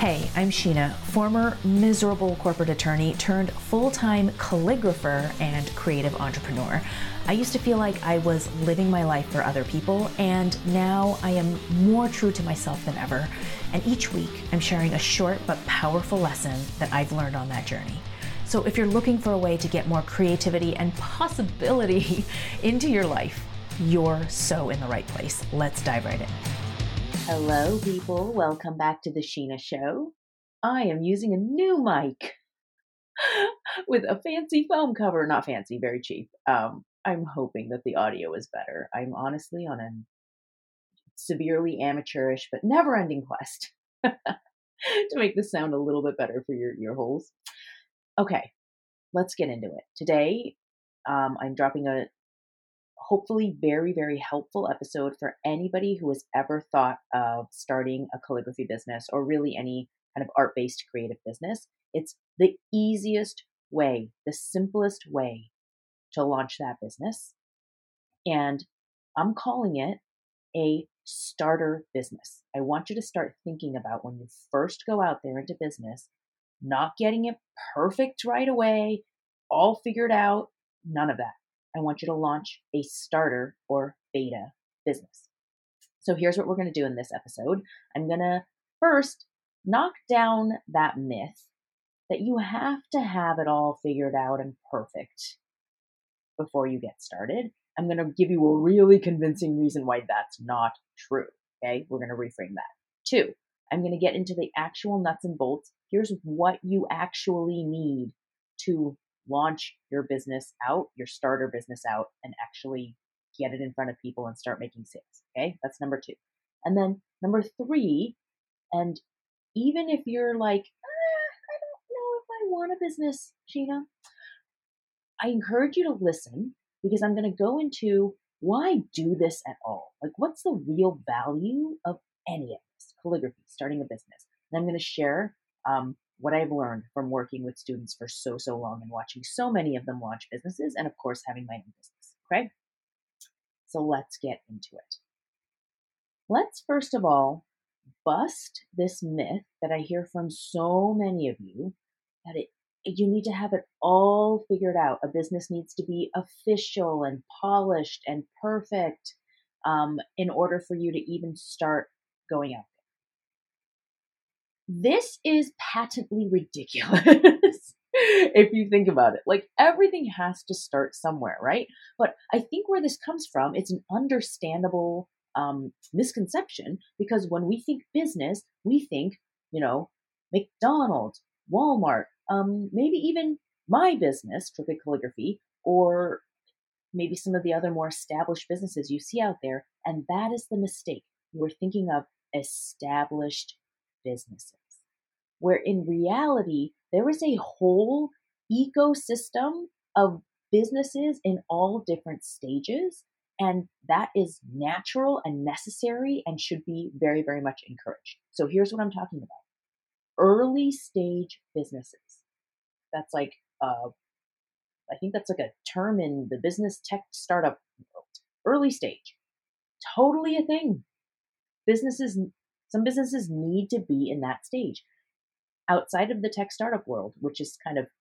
Hey, I'm Sheena, former miserable corporate attorney turned full-time calligrapher and creative entrepreneur. I used to feel like I was living my life for other people, and now I am more true to myself than ever. And each week, I'm sharing a short but powerful lesson that I've learned on that journey. So if you're looking for a way to get more creativity and possibility into your life, you're so in the right place. Let's dive right in. Hello, people. Welcome back to the Sheena Show. I am using a new mic with a fancy foam cover. Not fancy, very cheap. I'm hoping that the audio is better. I'm honestly on a severely amateurish but never-ending quest to make this sound a little bit better for your ear holes. Okay, let's get into it. Today, I'm dropping a hopefully very, very helpful episode for anybody who has ever thought of starting a calligraphy business or really any kind of art-based creative business. It's the easiest way, the simplest way to launch that business. And I'm calling it a starter business. I want you to start thinking about when you first go out there into business, not getting it perfect right away, all figured out, none of that. I want you to launch a starter or beta business. So here's what we're going to do in this episode. I'm going to first knock down that myth that you have to have it all figured out and perfect before you get started. I'm going to give you a really convincing reason why that's not true. Okay, we're going to reframe that. 2, I'm going to get into the actual nuts and bolts. Here's what you actually need to launch your business out, your starter business out, and actually get it in front of people and start making sales. Okay, that's number 2. And then number 3, and even if you're like, I don't know if I want a business, Sheena, I encourage you to listen because I'm going to go into why do this at all? Like, what's the real value of any of this? Calligraphy, starting a business. And I'm going to share what I've learned from working with students for so long and watching so many of them launch businesses and, of course, having my own business. Okay? So let's get into it. Let's first of all bust this myth that I hear from so many of you that you need to have it all figured out. A business needs to be official and polished and perfect in order for you to even start going out there. This is patently ridiculous if you think about it. Like, everything has to start somewhere, right? But I think where this comes from, it's an understandable misconception, because when we think business, we think, McDonald's, Walmart, maybe even my business, Crooked Calligraphy, or maybe some of the other more established businesses you see out there. And that is the mistake. You are thinking of established businesses, where in reality, there is a whole ecosystem of businesses in all different stages. And that is natural and necessary and should be very, very much encouraged. So here's what I'm talking about. Early stage businesses. That's like, I think that's like a term in the business tech startup world. Early stage. Totally a thing. Some businesses need to be in that stage. Outside of the tech startup world, which is kind of,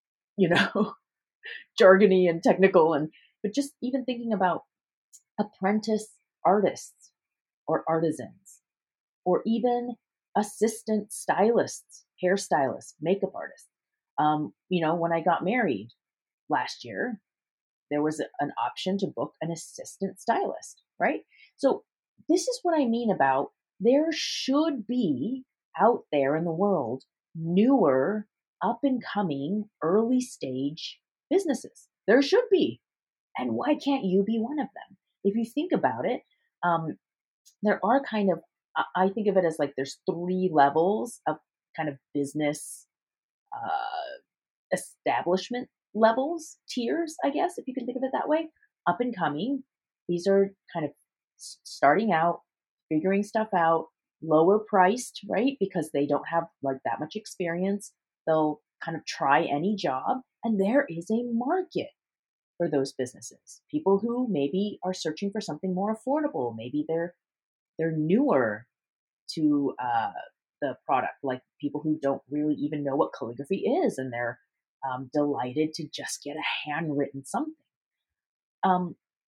jargony and technical, but just even thinking about apprentice artists or artisans, or even assistant stylists, hairstylists, makeup artists. When I got married last year, there was an option to book an assistant stylist, right? So this is what I mean about there should be out there in the world newer, up and coming, early stage businesses. There should be. And why can't you be one of them? If you think about it, there are kind of, I think of it as like there's 3 levels of kind of business establishment levels, tiers, I guess, if you can think of it that way. Up and coming, these are kind of starting out, figuring stuff out, lower priced, right? Because they don't have like that much experience. They'll kind of try any job, and there is a market for those businesses. People who maybe are searching for something more affordable. Maybe they're newer to the product, like people who don't really even know what calligraphy is, and they're delighted to just get a handwritten something. Um,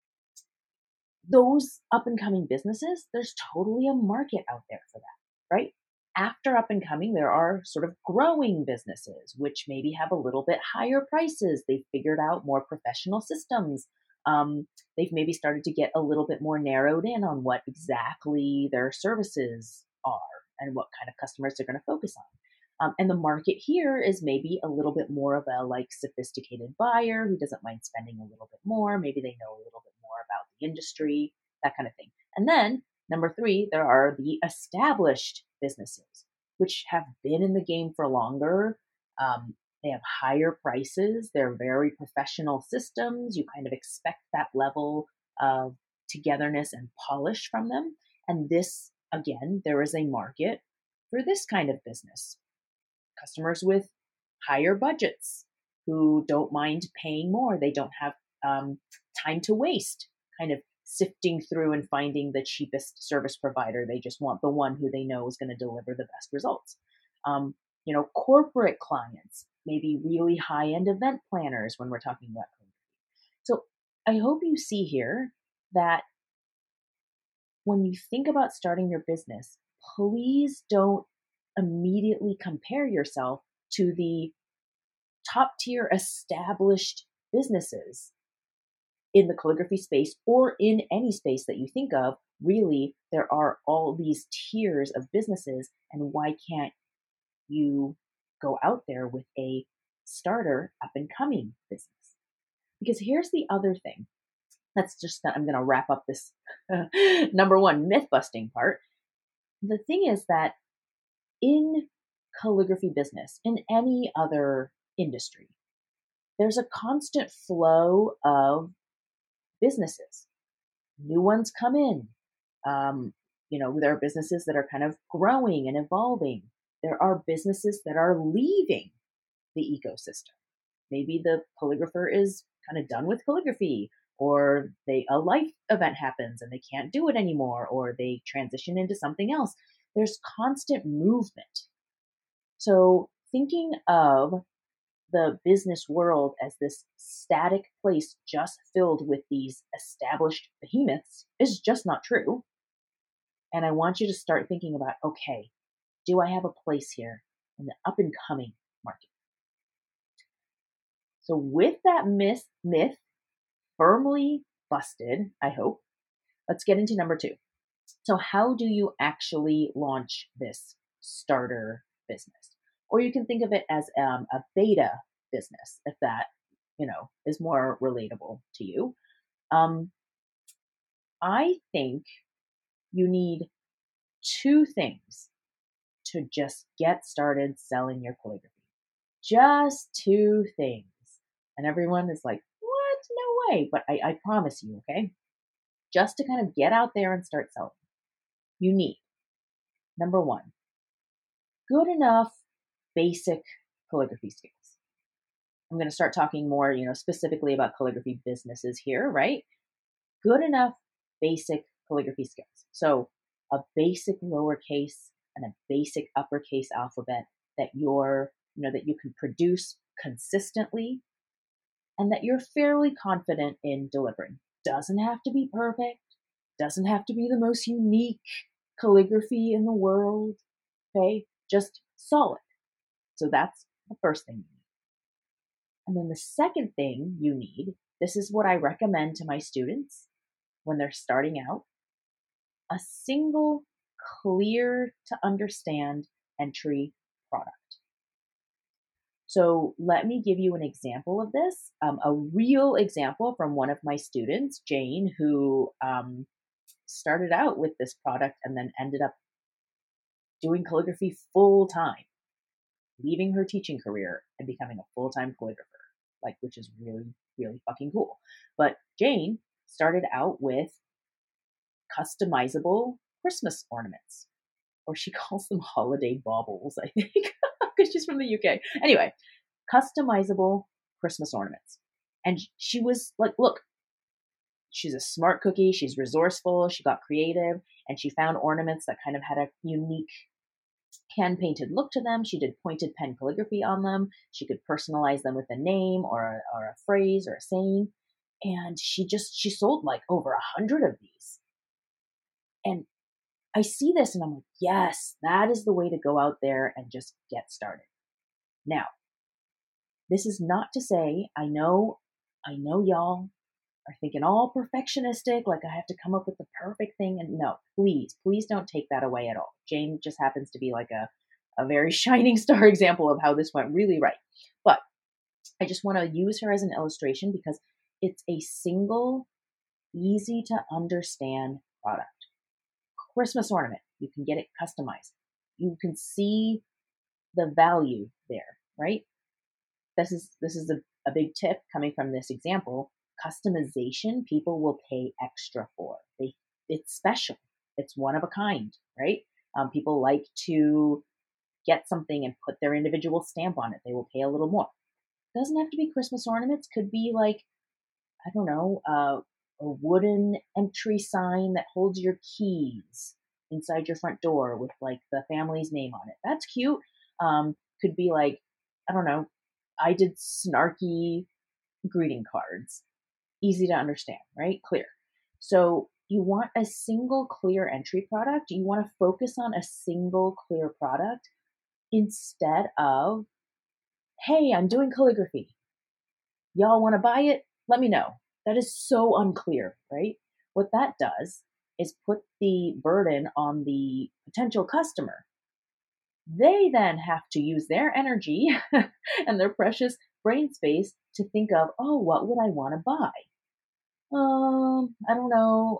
those up and coming businesses, there's totally a market out there for that, right? After up and coming, there are sort of growing businesses, which maybe have a little bit higher prices. They've figured out more professional systems. They've maybe started to get a little bit more narrowed in on what exactly their services are and what kind of customers they're going to focus on. And the market here is maybe a little bit more of a like sophisticated buyer who doesn't mind spending a little bit more. Maybe they know a little bit more about the industry, that kind of thing. And then number three, there are the established businesses, which have been in the game for longer. They have higher prices. They're very professional systems. You kind of expect that level of togetherness and polish from them. And this, again, there is a market for this kind of business. Customers with higher budgets who don't mind paying more. They don't have time to waste kind of sifting through and finding the cheapest service provider. They just want the one who they know is going to deliver the best results. Corporate clients, maybe really high-end event planners when we're talking about calligraphy. So I hope you see here that when you think about starting your business, please don't immediately compare yourself to the top tier established businesses in the calligraphy space or in any space that you think of. Really, there are all these tiers of businesses, and why can't you go out there with a starter up and coming business? Because here's the other thing. I'm going to wrap up this number one myth busting part. The thing is that in calligraphy business, in any other industry, there's a constant flow of businesses. New ones come in. There are businesses that are kind of growing and evolving. There are businesses that are leaving the ecosystem. Maybe the calligrapher is kind of done with calligraphy, or a life event happens and they can't do it anymore, or they transition into something else. There's constant movement. So thinking of the business world as this static place just filled with these established behemoths is just not true. And I want you to start thinking about, okay, do I have a place here in the up and coming market? So with that myth firmly busted, I hope, let's get into number two. So how do you actually launch this starter business? Or you can think of it as a beta business, if that, is more relatable to you. I think you need two things to just get started selling your calligraphy. Just two things. And everyone is like, what? No way. But I promise you, okay? Just to kind of get out there and start selling, you need, number one, good enough basic calligraphy skills. I'm going to start talking more, specifically about calligraphy businesses here, right? Good enough basic calligraphy skills. So a basic lowercase and a basic uppercase alphabet that that you can produce consistently and that you're fairly confident in delivering. Doesn't have to be perfect. Doesn't have to be the most unique calligraphy in the world. Okay? Just solid. So that's the first thing you need. And then the second thing you need, this is what I recommend to my students when they're starting out, a single clear to understand entry product. So let me give you an example of this, a real example from one of my students, Jane, who started out with this product and then ended up doing calligraphy full time, leaving her teaching career and becoming a full-time calligrapher, which is really, really fucking cool. But Jane started out with customizable Christmas ornaments, or she calls them holiday baubles, I think, because she's from the UK. Anyway, customizable Christmas ornaments. And she was like, look, she's a smart cookie. She's resourceful. She got creative and she found ornaments that kind of had a unique hand painted look to them. She did pointed pen calligraphy on them. She could personalize them with a name or a phrase or a saying. And she sold like over 100 of these. And I see this and I'm like, yes, that is the way to go out there and just get started. Now, this is not to say, I know y'all are thinking all perfectionistic, like I have to come up with the perfect thing. And no, please don't take that away at all. Jane just happens to be like a very shining star example of how this went really right. But I just want to use her as an illustration because it's a single, easy to understand product. Christmas ornament, you can get it customized. You can see the value there, right? This is a big tip coming from this example. Customization, people will pay extra for. It's special. It's one of a kind, right? People like to get something and put their individual stamp on it. They will pay a little more. It doesn't have to be Christmas ornaments. Could be like, I don't know, a wooden entry sign that holds your keys inside your front door with like the family's name on it. That's cute. Could be like, I don't know, I did snarky greeting cards. Easy to understand, right? Clear. So you want a single clear entry product. You want to focus on a single clear product instead of, hey, I'm doing calligraphy. Y'all want to buy it? Let me know. That is so unclear, right? What that does is put the burden on the potential customer. They then have to use their energy and their precious brain space to think of, oh, what would I want to buy? I don't know.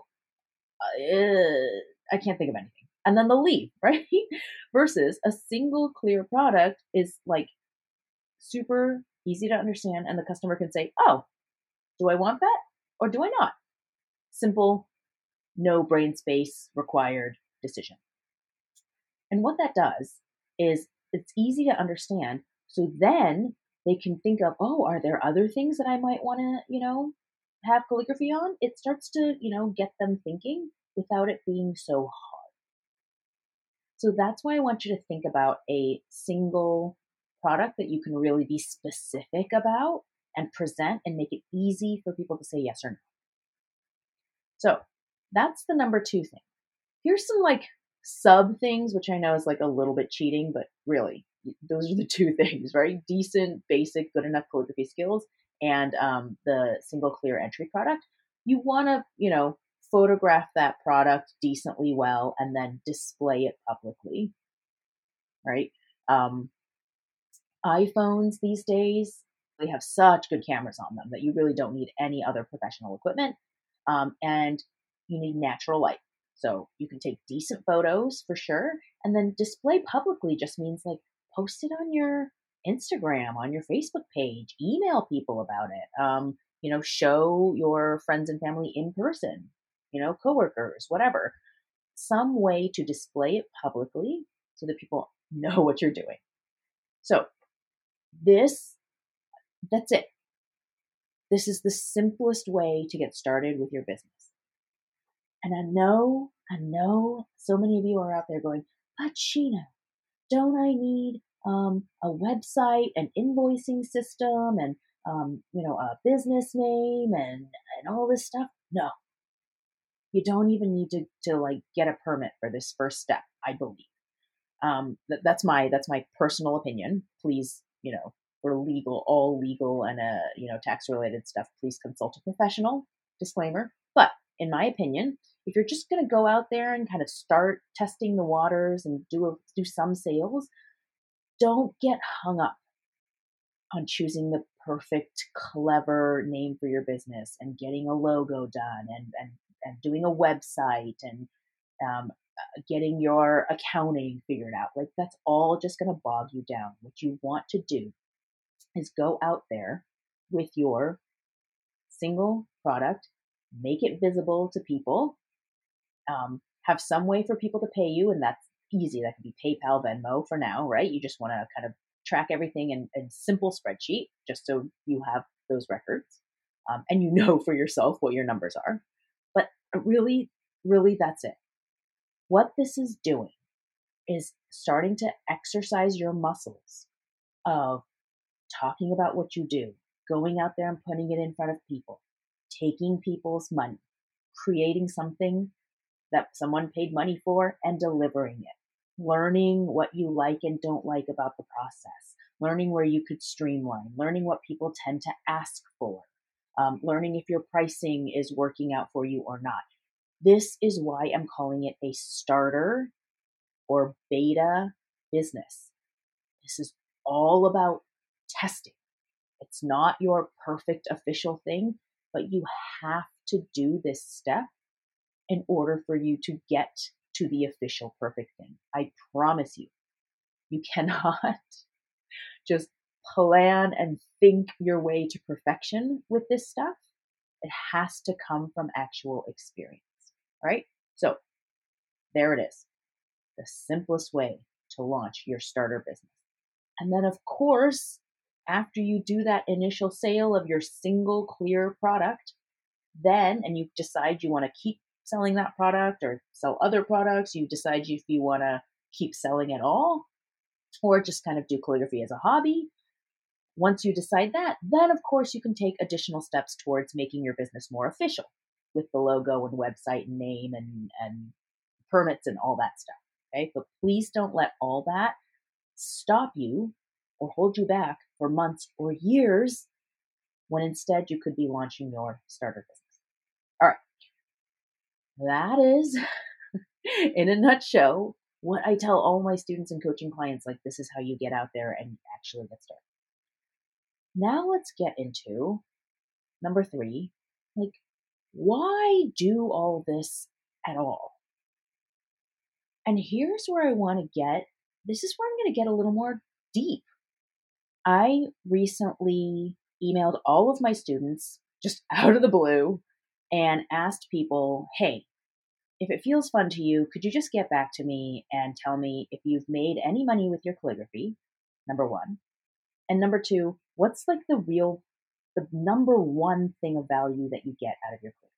I can't think of anything. And then they'll leave, right? Versus a single clear product is like super easy to understand, and the customer can say, oh, do I want that or do I not? Simple, no brain space required decision. And what that does is it's easy to understand. So then they can think of, oh, are there other things that I might want to, have calligraphy on? It starts to, get them thinking without it being so hard. So that's why I want you to think about a single product that you can really be specific about and present and make it easy for people to say yes or no. So that's the number 2 thing. Here's some like sub things, which I know is like a little bit cheating, but really those are the 2 things, right? Decent, basic, good enough calligraphy skills and the single clear entry product. You want to, photograph that product decently well and then display it publicly, right? iPhones these days, they have such good cameras on them that you really don't need any other professional equipment. And you need natural light. So you can take decent photos for sure. And then display publicly just means like post it on your Instagram, on your Facebook page, email people about it. Show your friends and family in person, coworkers, whatever. Some way to display it publicly so that people know what you're doing. So that's it. This is the simplest way to get started with your business. And I know so many of you are out there going, but Sheena, don't I need a website, an invoicing system, and a business name and all this stuff? No, you don't even need to like get a permit for this first step, I believe. That's my personal opinion. Please, for all legal and tax related stuff, please consult a professional. Disclaimer. But in my opinion, if you're just going to go out there and kind of start testing the waters and do some sales, don't get hung up on choosing the perfect, clever name for your business and getting a logo done and doing a website and getting your accounting figured out. Like that's all just going to bog you down. What you want to do is go out there with your single product, make it visible to people, have some way for people to pay you, and that's easy. That could be PayPal, Venmo for now, right? You just want to kind of track everything in simple spreadsheet, just so you have those records, and you know for yourself what your numbers are. But really, that's it. What this is doing is starting to exercise your muscles of talking about what you do, going out there and putting it in front of people, taking people's money, creating something that someone paid money for and delivering it, learning what you like and don't like about the process, learning where you could streamline, learning what people tend to ask for, learning if your pricing is working out for you or not. This is why I'm calling it a starter or beta business. This is all about testing. It's not your perfect official thing, but you have to do this step in order for you to get to the official perfect thing. I promise you, you cannot just plan and think your way to perfection with this stuff. It has to come from actual experience, right? So there it is, the simplest way to launch your starter business. And then, of course, after you do that initial sale of your single clear product, then, and you decide you want to keep selling that product or sell other products, you decide if you want to keep selling at all or just kind of do calligraphy as a hobby. Once you decide that, then of course you can take additional steps towards making your business more official with the logo and website and name and permits and all that stuff. Okay, but please don't let all that stop you or hold you back for months or years when instead you could be launching your starter business. All right, that is in a nutshell what I tell all my students and coaching clients. Like, this is how you get out there and actually get started. Now let's get into number 3, like, why do all this at all? And here's where I want to get, this is where I'm going to get a little more deep. I recently emailed all of my students just out of the blue and asked people, hey, if it feels fun to you, could you just get back to me and tell me if you've made any money with your calligraphy, number 1. And number 2, what's like the number 1 thing of value that you get out of your calligraphy?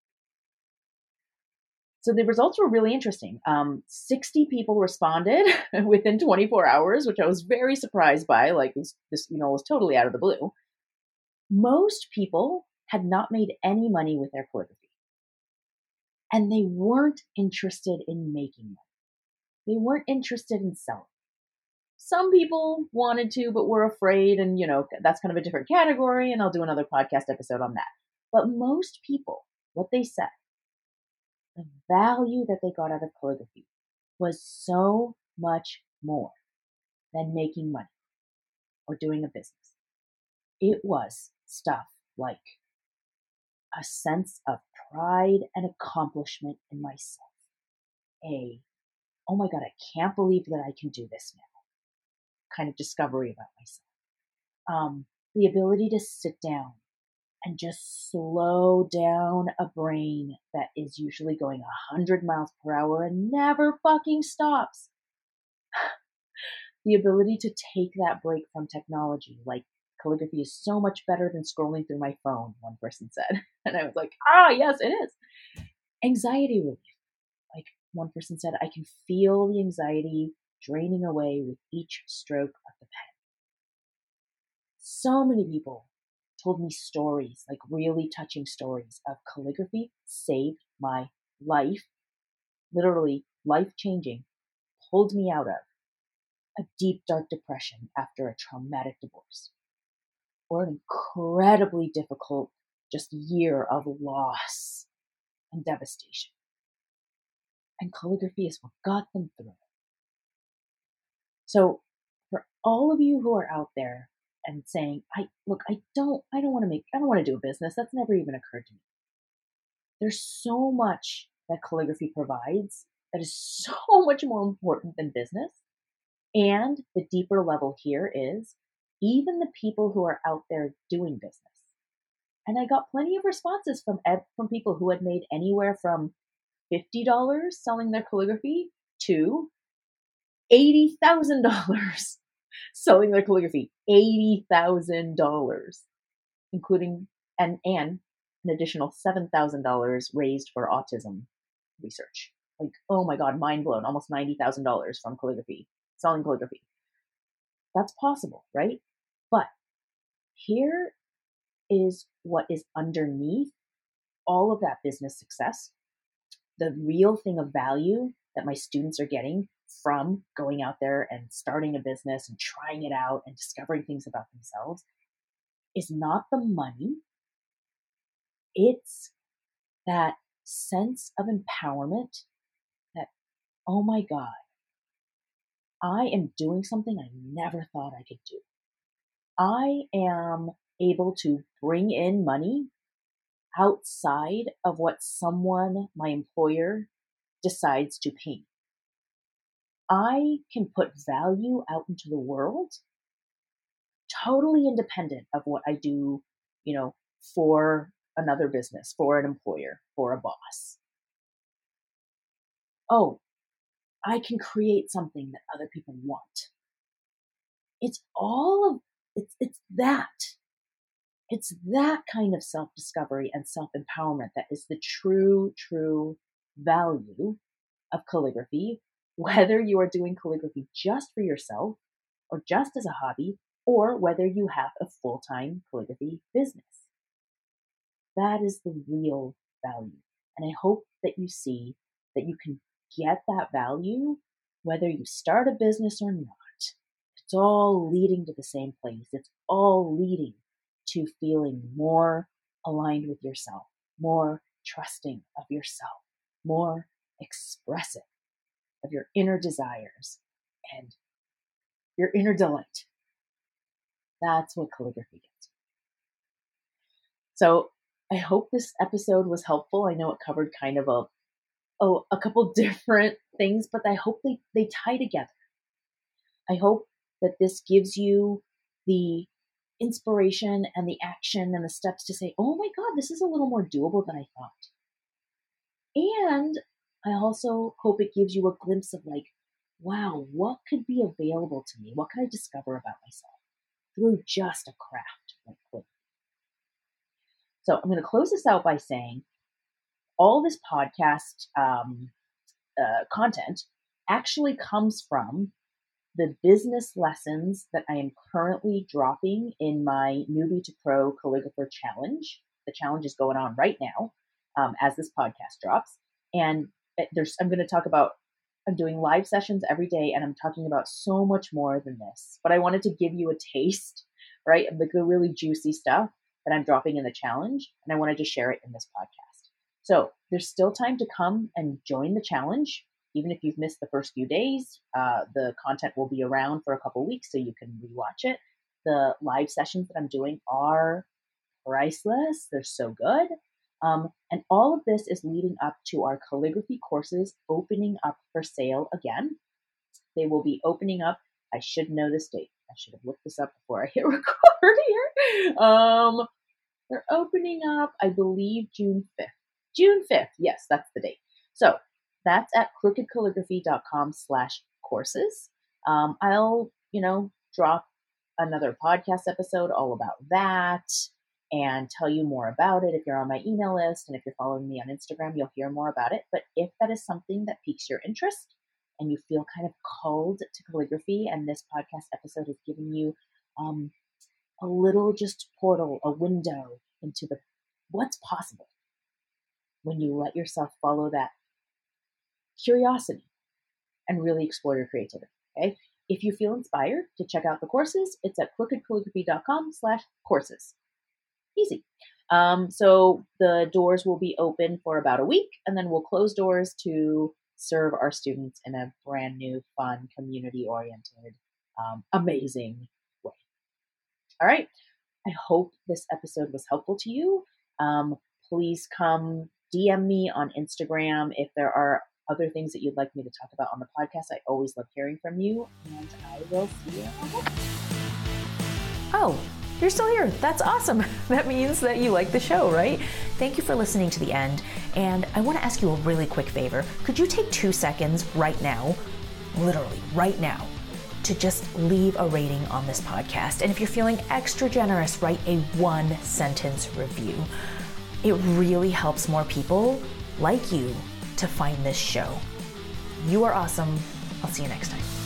So the results were really interesting. 60 people responded within 24 hours, which I was very surprised by. Like, this was totally out of the blue. Most people had not made any money with their calligraphy. And they weren't interested in making money. They weren't interested in selling. Some people wanted to, but were afraid. And, that's kind of a different category. And I'll do another podcast episode on that. But most people, what they said, the value that they got out of calligraphy was so much more than making money or doing a business. It was stuff like a sense of pride and accomplishment in myself. Oh my God, I can't believe that I can do this now kind of discovery about myself. The ability to sit down and just slow down a brain that is usually going 100 miles per hour and never fucking stops. The ability to take that break from technology, like calligraphy is so much better than scrolling through my phone, one person said. And I was like, yes, it is. Anxiety relief. Like, one person said, I can feel the anxiety draining away with each stroke of the pen. So many people told me stories, like really touching stories of calligraphy saved my life, literally life-changing, pulled me out of a deep, dark depression after a traumatic divorce, or an incredibly difficult just year of loss and devastation. And calligraphy is what got them through. So for all of you who are out there and saying, I don't want to do a business. That's never even occurred to me. There's so much that calligraphy provides that is so much more important than business. And the deeper level here is even the people who are out there doing business. And I got plenty of responses from people who had made anywhere from $50 selling their calligraphy to $80,000 selling their calligraphy. $80,000, including and an additional $7,000 raised for autism research. like, oh my God, mind blown, almost $90,000 from calligraphy, selling calligraphy. That's possible, right? But here is what is underneath all of that business success. The real thing of value that my students are getting from going out there and starting a business and trying it out and discovering things about themselves is not the money. It's that sense of empowerment that, oh my God, I am doing something I never thought I could do. I am able to bring in money outside of what someone, my employer, decides to pay me. I can put value out into the world totally independent of what I do, for another business, for an employer, for a boss. Oh, I can create something that other people want. It's that. It's that kind of self-discovery and self-empowerment that is the true value of calligraphy, whether you are doing calligraphy just for yourself or just as a hobby, or whether you have a full-time calligraphy business. That is the real value. And I hope that you see that you can get that value whether you start a business or not. It's all leading to the same place. It's all leading to feeling more aligned with yourself, more trusting of yourself, more expressive of your inner desires and your inner delight. That's what calligraphy gets. So I hope this episode was helpful. I know it covered kind of a couple different things, but I hope they tie together. I hope that this gives you the inspiration and the action and the steps to say, oh my God, this is a little more doable than I thought. And I also hope it gives you a glimpse of like, wow, what could be available to me? What can I discover about myself through just a craft like calligraphy? So I'm going to close this out by saying all this podcast content actually comes from the business lessons that I am currently dropping in my Newbie to Pro Calligrapher Challenge. The challenge is going on right now as this podcast drops. And I'm going to talk about, I'm doing live sessions every day, and I'm talking about so much more than this. But I wanted to give you a taste, right, of the really juicy stuff that I'm dropping in the challenge. And I wanted to share it in this podcast. So there's still time to come and join the challenge. Even if you've missed the first few days, the content will be around for a couple weeks so you can rewatch it. The live sessions that I'm doing are priceless. They're so good. And all of this is leading up to our calligraphy courses opening up for sale again. They will be opening up. I should know this date. I should have looked this up before I hit record here. They're opening up, I believe, June 5th. June 5th. Yes, that's the date. So that's at crookedcalligraphy.com/courses. I'll, drop another podcast episode all about that and tell you more about it. If you're on my email list and if you're following me on Instagram, you'll hear more about it. But if that is something that piques your interest and you feel kind of called to calligraphy, and this podcast episode has given you a little just portal, a window into what's possible when you let yourself follow that curiosity and really explore your creativity. Okay. If you feel inspired to check out the courses, it's at crookedcalligraphy.com/courses. Easy. So the doors will be open for about a week, and then we'll close doors to serve our students in a brand new, fun, community-oriented, amazing way. All right. I hope this episode was helpful to you. Please come DM me on Instagram if there are other things that you'd like me to talk about on the podcast. I always love hearing from you, and I will see you next. Oh, you're still here. That's awesome. That means that you like the show, right? Thank you for listening to the end. And I want to ask you a really quick favor. Could you take 2 seconds right now, literally right now, to just leave a rating on this podcast? And if you're feeling extra generous, write a 1-sentence review. It really helps more people like you to find this show. You are awesome. I'll see you next time.